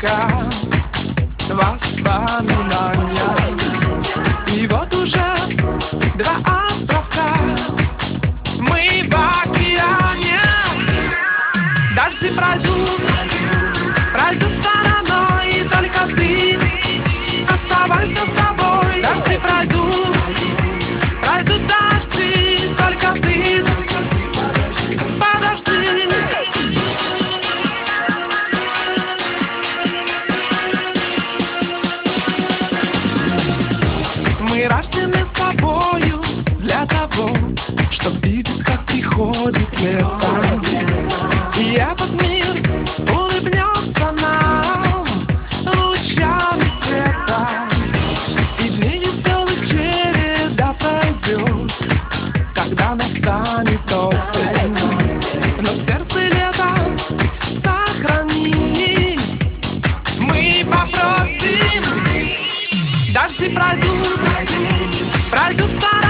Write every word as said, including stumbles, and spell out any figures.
только воспоминания. И вот уже два островка, мы в океане. Дожди пройдут, пройдут стороной, и только ты оставайся с собой. Дожди пройдут, пройдут дожди, только ты подожди. Мы рождены с тобою для того, чтоб видеть, как приходит лето. И этот мир улыбнется нам лучами света. И дни веселых череда пройдет, когда настанет осень. Но в сердце лето сохрани. Мы попросим. Дожди пройдут, пройдут стороны.